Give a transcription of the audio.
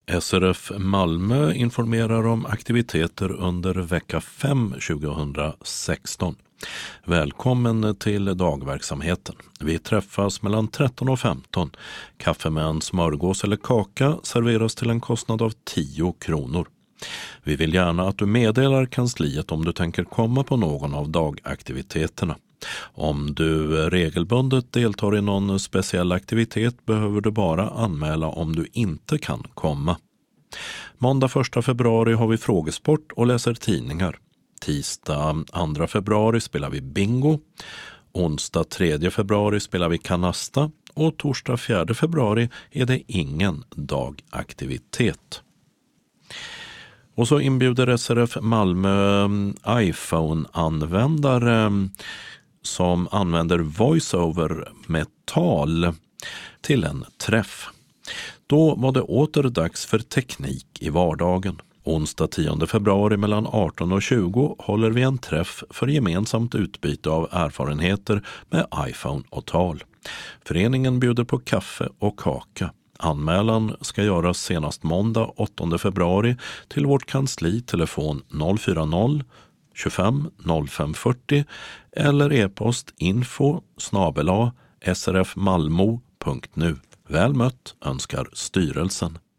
SRF Malmö informerar om aktiviteter under vecka 5 2016. Välkommen till dagverksamheten. Vi träffas mellan 13 och 15. Kaffe med en smörgås eller kaka serveras till en kostnad av 10 kronor. Vi vill gärna att du meddelar kansliet om du tänker komma på någon av dagaktiviteterna. Om du regelbundet deltar i någon speciell aktivitet behöver du bara anmäla om du inte kan komma. Måndag 1 februari har vi frågesport och läser tidningar. Tisdag 2 februari spelar vi bingo. Onsdag 3 februari spelar vi kanasta. Och torsdag 4 februari är det ingen dagaktivitet. Och så inbjuder SRF Malmö iPhone-användare som använder voiceover med tal till en träff. Då var det åter dags för teknik i vardagen. Onsdag 10 februari mellan 18 och 20 håller vi en träff för gemensamt utbyte av erfarenheter med iPhone och tal. Föreningen bjuder på kaffe och kaka. Anmälan ska göras senast måndag 8 februari till vårt kansli telefon 040 25 05 40 eller e-post info@srfmalmo.nu. Väl mött önskar styrelsen.